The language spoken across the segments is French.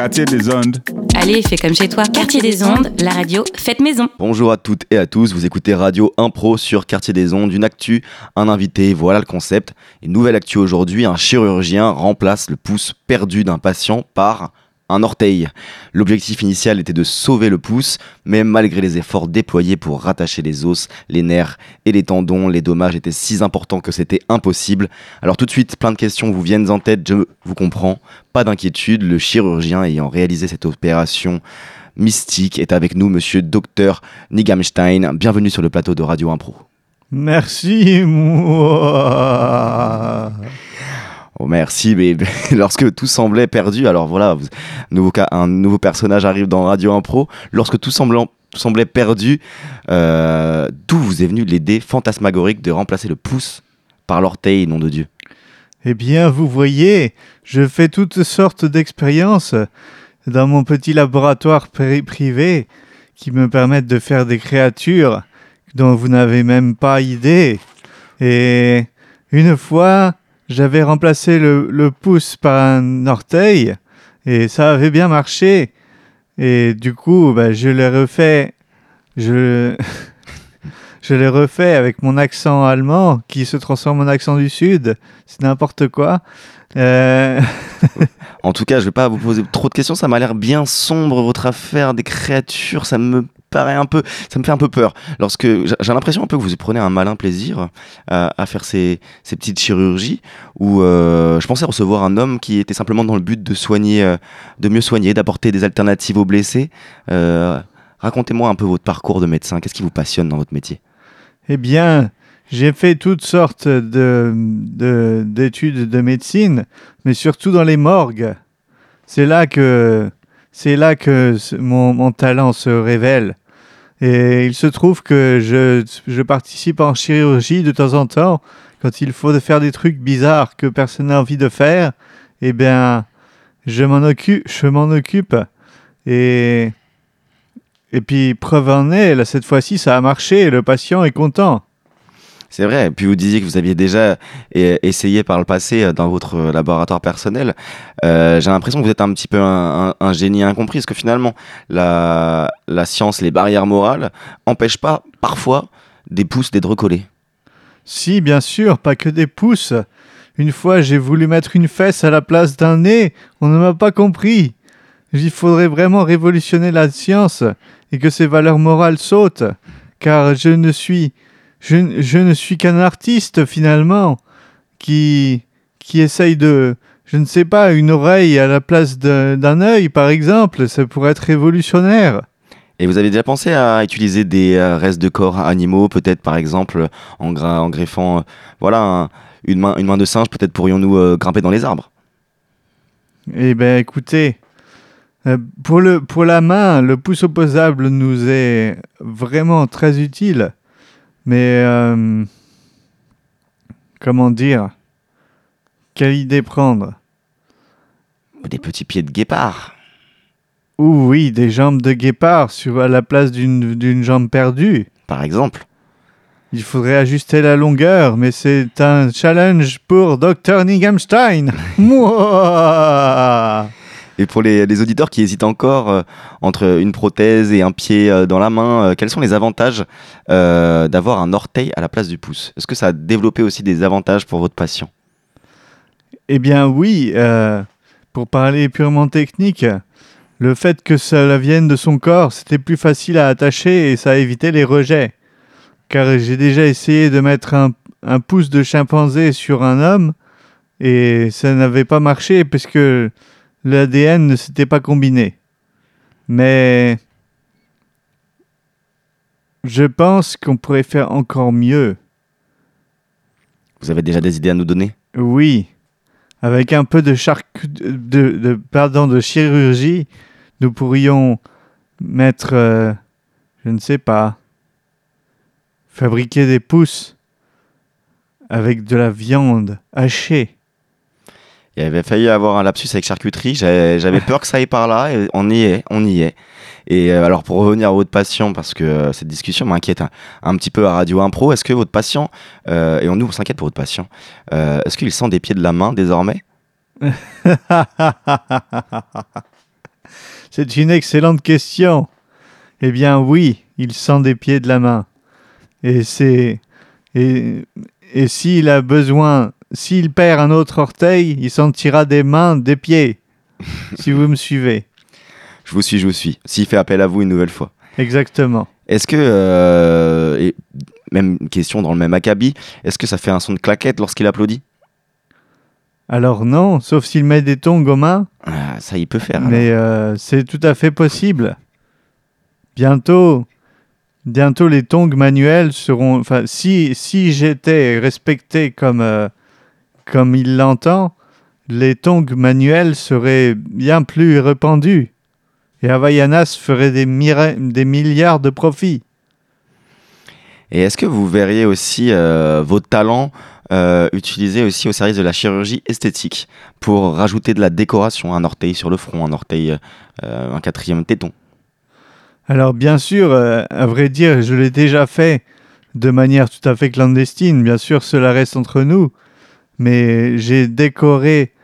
Quartier des ondes. Allez, fais comme chez toi. Quartier des ondes, la radio, faites maison. Bonjour à toutes et à tous, vous écoutez Radio Impro sur Quartier des ondes, une actu, un invité, voilà le concept. Une nouvelle actu aujourd'hui, un chirurgien remplace le pouce perdu d'un patient par un orteil. L'objectif initial était de sauver le pouce, mais malgré les efforts déployés pour rattacher les os, les nerfs et les tendons, les dommages étaient si importants que c'était impossible. Alors tout de suite, plein de questions vous viennent en tête, je vous comprends. Pas d'inquiétude, le chirurgien ayant réalisé cette opération mystique est avec nous, monsieur Dr Nigamstein. Bienvenue sur le plateau de Radio Impro. Merci, moi. Oh, merci, mais lorsque tout semblait perdu, alors voilà, un nouveau personnage arrive dans Radio Impro. Lorsque tout semblait perdu, d'où vous est venue l'idée fantasmagorique de remplacer le pouce par l'orteil, nom de Dieu? Eh bien, vous voyez, je fais toutes sortes d'expériences dans mon petit laboratoire privé qui me permettent de faire des créatures dont vous n'avez même pas idée. Et une fois, j'avais remplacé le pouce par un orteil et ça avait bien marché. Et du coup, je l'ai refait. Je l'ai refait avec mon accent allemand qui se transforme en accent du Sud. C'est n'importe quoi. En tout cas, je ne vais pas vous poser trop de questions. Ça m'a l'air bien sombre, votre affaire des créatures. Ça me fait un peu peur. Lorsque j'ai l'impression un peu que vous prenez un malin plaisir à faire ces petites chirurgies où je pensais recevoir un homme qui était simplement dans le but de mieux soigner, d'apporter des alternatives aux blessés. Racontez-moi un peu votre parcours de médecin. Qu'est-ce qui vous passionne dans votre métier? Eh bien, j'ai fait toutes sortes d'études de médecine, mais surtout dans les morgues. C'est là que mon talent se révèle. Et il se trouve que je participe en chirurgie de temps en temps. Quand il faut faire des trucs bizarres que personne n'a envie de faire, eh bien, je m'en occupe. Et puis, preuve en est, là, cette fois-ci, ça a marché. Le patient est content. C'est vrai, et puis vous disiez que vous aviez déjà essayé par le passé dans votre laboratoire personnel. J'ai l'impression que vous êtes un petit peu un génie incompris, parce que finalement, la science, les barrières morales, n'empêchent pas, parfois, des pouces d'être recollés. Si, bien sûr, pas que des pouces. Une fois, j'ai voulu mettre une fesse à la place d'un nez. On ne m'a pas compris. Il faudrait vraiment révolutionner la science et que ses valeurs morales sautent, car je ne suis qu'un artiste, finalement, qui essaye de, je ne sais pas, une oreille à la place d'un œil, par exemple. Ça pourrait être révolutionnaire. Et vous avez déjà pensé à utiliser des restes de corps animaux, peut-être par exemple en greffant une main de singe, peut-être pourrions-nous grimper dans les arbres? Eh bien, écoutez, pour la main, le pouce opposable nous est vraiment très utile. Mais, comment dire? Quelle idée prendre? Des petits pieds de guépard. Oui, des jambes de guépard à la place d'une jambe perdue. Par exemple. Il faudrait ajuster la longueur, mais c'est un challenge pour Dr Nigamstein. Mouah. Et pour les auditeurs qui hésitent encore entre une prothèse et un pied dans la main, quels sont les avantages d'avoir un orteil à la place du pouce? Est-ce que ça a développé aussi des avantages pour votre patient? Eh bien oui, pour parler purement technique, le fait que cela vienne de son corps, c'était plus facile à attacher et ça a évité les rejets. Car j'ai déjà essayé de mettre un pouce de chimpanzé sur un homme et ça n'avait pas marché parce que l'ADN ne s'était pas combiné. Mais je pense qu'on pourrait faire encore mieux. Vous avez déjà des idées à nous donner? Oui. Avec un peu de chirurgie, nous pourrions mettre, je ne sais pas, fabriquer des pouces avec de la viande hachée. Il avait failli avoir un lapsus avec charcuterie. J'avais peur que ça aille par là. Et on y est. Et alors, pour revenir à votre patient, parce que cette discussion m'inquiète un petit peu à Radio Impro, est-ce que votre patient, et on s'inquiète pour votre patient, est-ce qu'il sent des pieds de la main désormais? C'est une excellente question. Eh bien oui, il sent des pieds de la main. Et s'il a besoin, s'il perd un autre orteil, il sentira des mains, des pieds. Si vous me suivez. Je vous suis. S'il fait appel à vous une nouvelle fois. Exactement. Est-ce que, et même question dans le même acabit, est-ce que ça fait un son de claquette lorsqu'il applaudit? Alors non, sauf s'il met des tongs aux mains. Ah, ça, il peut faire. Mais c'est tout à fait possible. Bientôt, les tongs manuels seront... Enfin, si j'étais respecté comme il l'entend, les tongs manuels seraient bien plus répandus. Et Havaianas ferait des milliards de profits. Et est-ce que vous verriez aussi vos talents utilisés aussi au service de la chirurgie esthétique pour rajouter de la décoration, un orteil sur le front, un orteil, un quatrième téton? Alors bien sûr, à vrai dire, je l'ai déjà fait de manière tout à fait clandestine. Bien sûr, cela reste entre nous. Mais j'ai décoré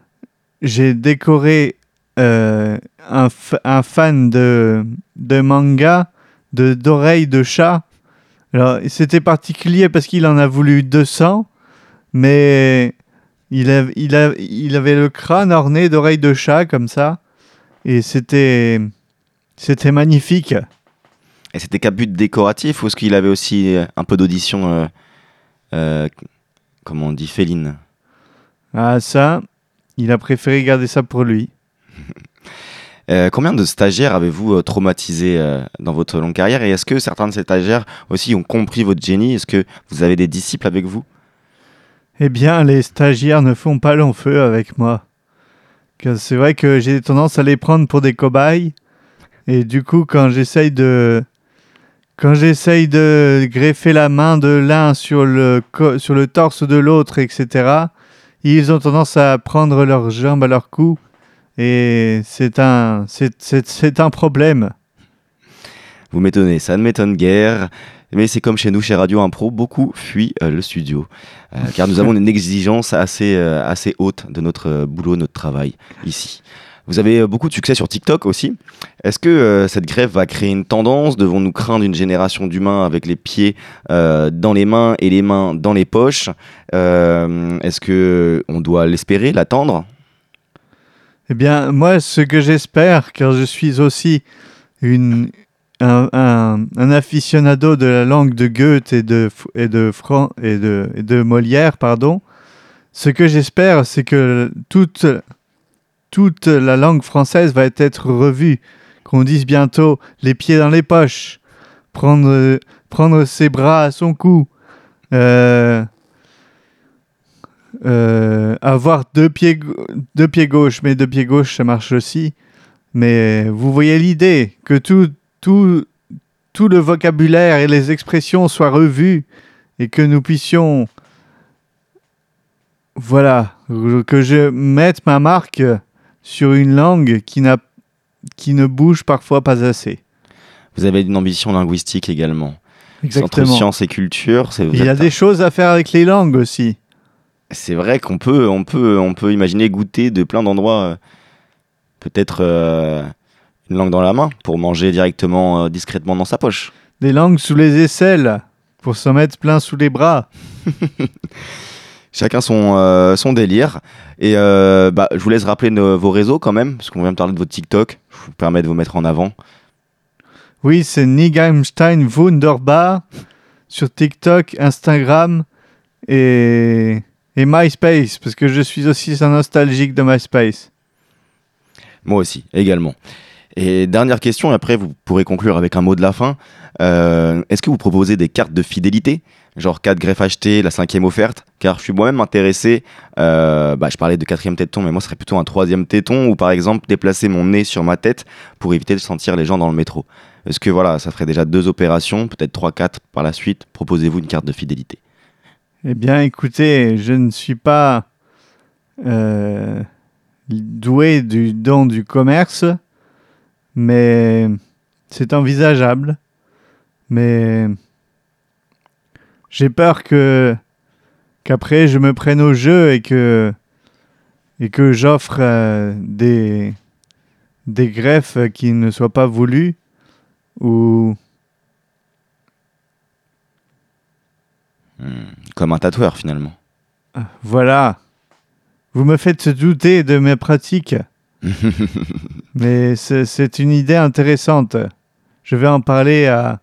un fan de manga d'oreilles de chat. Alors, c'était particulier parce qu'il en a voulu 200, mais il avait le crâne orné d'oreilles de chat comme ça, et c'était magnifique. Et c'était qu'à but décoratif ou est-ce qu'il avait aussi un peu d'audition, comment on dit, féline? Ah ça, il a préféré garder ça pour lui. Combien de stagiaires avez-vous traumatisé dans votre longue carrière et est-ce que certains de ces stagiaires aussi ont compris votre génie? Est-ce que vous avez des disciples avec vous? Eh bien, les stagiaires ne font pas long feu avec moi. Car c'est vrai que j'ai tendance à les prendre pour des cobayes. Et du coup, quand j'essaye de greffer la main de l'un sur le torse de l'autre, etc., ils ont tendance à prendre leurs jambes à leur cou. Et c'est un problème. Vous m'étonnez, ça ne m'étonne guère. Mais c'est comme chez nous, chez Radio Impro, beaucoup fuient le studio. Car nous avons une exigence assez haute de notre boulot, notre travail ici. Vous avez beaucoup de succès sur TikTok aussi. Est-ce que cette grève va créer une tendance? Devons-nous craindre une génération d'humains avec les pieds dans les mains et les mains dans les poches? Est-ce qu'on doit l'espérer, l'attendre? Eh bien, moi, ce que j'espère, car je suis aussi un aficionado de la langue de Goethe et de Molière, pardon. Ce que j'espère, c'est que toute la langue française va être revue. Qu'on dise bientôt les pieds dans les poches, prendre ses bras à son cou, avoir deux pieds gauche, mais deux pieds gauche, ça marche aussi. Mais vous voyez l'idée, que tout le vocabulaire et les expressions soient revus et que nous puissions, voilà, que je mette ma marque sur une langue qui ne bouge parfois pas assez. Vous avez une ambition linguistique également. Exactement. Entre sciences et culture, il y a des choses à faire avec les langues aussi. C'est vrai qu'on peut imaginer goûter de plein d'endroits, peut-être une langue dans la main pour manger directement, discrètement dans sa poche. Des langues sous les aisselles pour s'en mettre plein sous les bras. Chacun son délire. Et je vous laisse rappeler vos réseaux quand même, parce qu'on vient de parler de votre TikTok. Je vous permets de vous mettre en avant. Oui, c'est Nigamstein Wunderbar sur TikTok, Instagram et MySpace, parce que je suis aussi un nostalgique de MySpace. Moi aussi, également. Et dernière question, après vous pourrez conclure avec un mot de la fin. Est-ce que vous proposez des cartes de fidélité? Genre 4 greffes achetées, la 5e offerte? Car je suis moi-même intéressé, je parlais de 4e téton, mais moi ce serait plutôt un 3e téton, ou par exemple déplacer mon nez sur ma tête pour éviter de sentir les gens dans le métro. Est-ce que voilà, ça ferait déjà 2 opérations, peut-être 3-4 par la suite? Proposez-vous une carte de fidélité? Eh bien écoutez, je ne suis pas doué du don du commerce, mais c'est envisageable. Mais j'ai peur qu'après je me prenne au jeu et que j'offre des greffes qui ne soient pas voulues ou... Comme un tatoueur finalement. Voilà. Vous me faites douter de mes pratiques. Mais c'est une idée intéressante. Je vais en parler à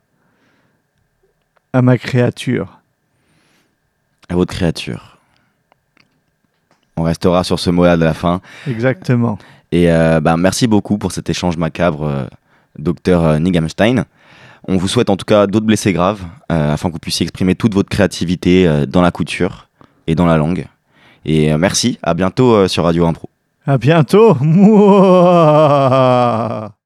ma créature. À votre créature. On restera sur ce mot-là de la fin. Exactement. Et merci beaucoup pour cet échange macabre, docteur Nigamstein. On vous souhaite en tout cas d'autres blessés graves, afin que vous puissiez exprimer toute votre créativité dans la couture et dans la langue. Et merci, à bientôt sur Radio Impro. À bientôt. Mouah.